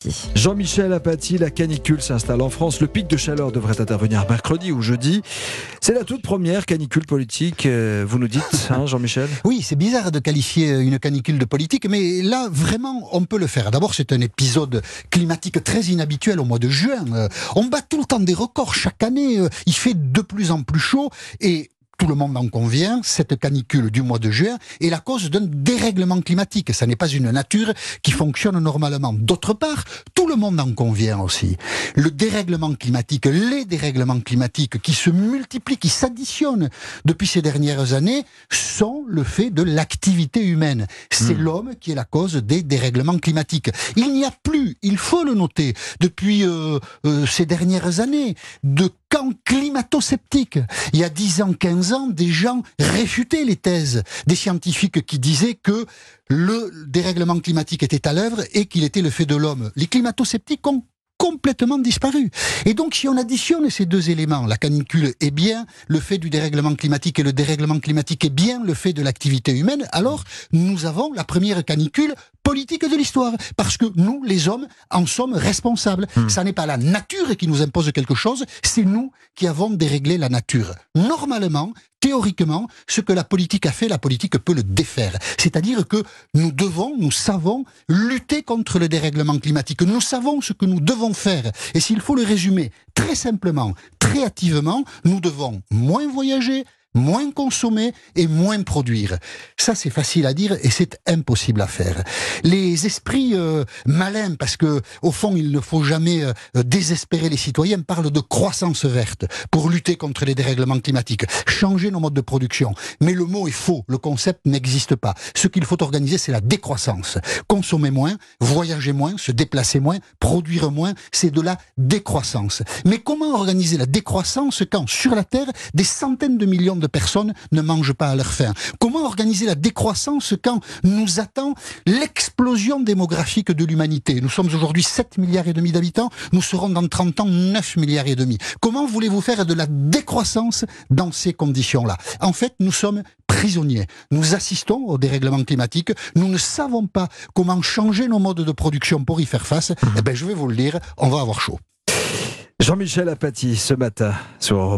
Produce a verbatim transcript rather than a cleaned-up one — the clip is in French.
Jean-Michel Apathy, la canicule s'installe en France. Le pic de chaleur devrait intervenir mercredi ou jeudi. C'est la toute première canicule politique, vous nous dites, hein, Jean-Michel ? Oui, c'est bizarre de qualifier une canicule de politique, mais là, vraiment, on peut le faire. D'abord, c'est un épisode climatique très inhabituel au mois de juin. On bat tout le temps des records chaque année. Il fait de plus en plus chaud et tout le monde en convient, cette canicule du mois de juin est la cause d'un dérèglement climatique. Ça n'est pas une nature qui fonctionne normalement. D'autre part, tout le monde en convient aussi. Le dérèglement climatique, les dérèglements climatiques qui se multiplient, qui s'additionnent depuis ces dernières années, sont le fait de l'activité humaine. C'est mmh. l'homme qui est la cause des dérèglements climatiques. Il n'y a plus, il faut le noter, depuis euh, euh, ces dernières années, de camps climato-sceptiques. Il y a dix ans, quinze ans, des gens réfutaient les thèses des scientifiques qui disaient que le dérèglement climatique était à l'œuvre et qu'il était le fait de l'homme. Les climato-sceptiques ont complètement disparu. Et donc, si on additionne ces deux éléments, la canicule est bien le fait du dérèglement climatique et le dérèglement climatique est bien le fait de l'activité humaine, alors nous avons la première canicule politique de l'histoire. Parce que nous, les hommes, en sommes responsables. Mmh. Ça n'est pas la nature qui nous impose quelque chose, c'est nous qui avons déréglé la nature. Normalement, théoriquement, ce que la politique a fait, la politique peut le défaire. C'est-à-dire que nous devons, nous savons lutter contre le dérèglement climatique. Nous savons ce que nous devons faire. Et s'il faut le résumer très simplement, très hâtivement, nous devons moins voyager, moins consommer et moins produire. Ça, c'est facile à dire et c'est impossible à faire. Les esprits euh, malins, parce que au fond, il ne faut jamais euh, désespérer les citoyens, parlent de croissance verte pour lutter contre les dérèglements climatiques, changer nos modes de production. Mais le mot est faux, le concept n'existe pas. Ce qu'il faut organiser, c'est la décroissance. Consommer moins, voyager moins, se déplacer moins, produire moins, c'est de la décroissance. Mais comment organiser la décroissance quand, sur la Terre, des centaines de millions de personnes ne mangent pas à leur faim? Comment organiser la décroissance quand nous attend l'explosion démographique de l'humanité? Nous sommes aujourd'hui sept milliards et demi d'habitants, nous serons dans trente ans neuf milliards et demi. Comment voulez-vous faire de la décroissance dans ces conditions-là? En fait, nous sommes prisonniers. Nous assistons au dérèglement climatique, nous ne savons pas comment changer nos modes de production pour y faire face. Mmh. Eh ben, je vais vous le dire, on va avoir chaud. Jean-Michel Apathy, ce matin, sur